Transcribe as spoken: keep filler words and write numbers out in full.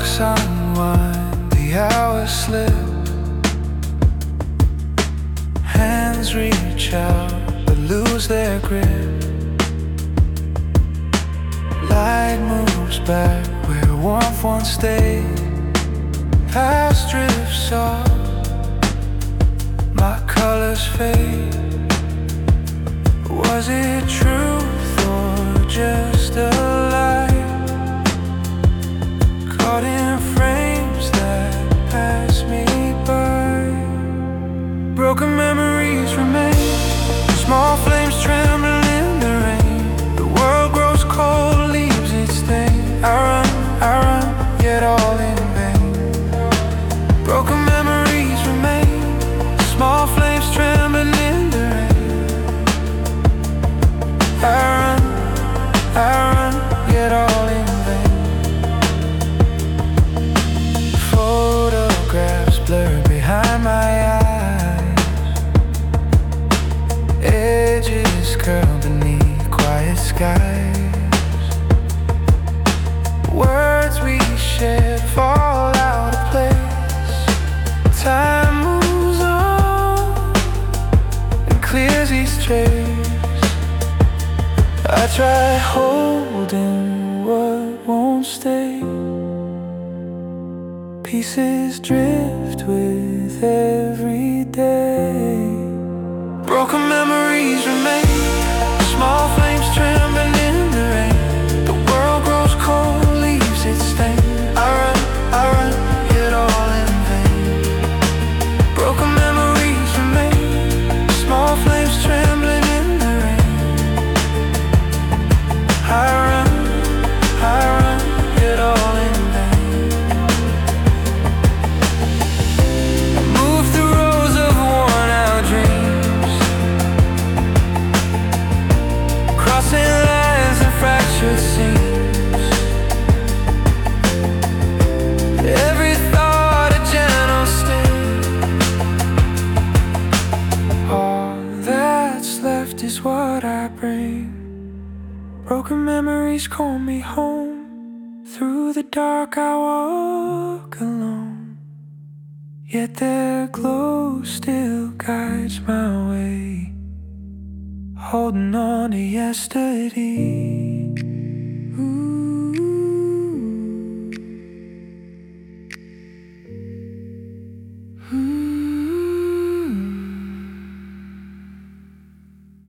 clocks unwind, the hours slip. Hands reach out but lose their grip. Light moves back where warmth once stayed. Past drifts off, my colors fade. Was it truth or just a lie? Caught in frames that pass me by. Broken memories remain, small flames tremble in the rain. The world grows cold, leaves its stain. I run, I run, yet all in vain. Broken memories remain, small flames tremble in the rain. I run, I run, yet all in vain. Photographs blur behind my eyes. Edges curl beneath quiet skies. Words we shared fall out of place. Time moves on and clears each trace. I try holding what won't stay. Pieces drift with every day. Broken memories remain, small flames tremble in the rain. The world grows cold, leaves its stain. I run, I run, yet all in vain. Broken memories remain, small flames trembling in the rain. I run, I run, yet all in vain. I move through rows of worn out dreams, crossing lines and fractured seams. Every thought a gentle sting. All that's left is what I bring. Broken memories call me home. Through the dark I walk alone, yet their glow still guides my way. Holding on to yesterday.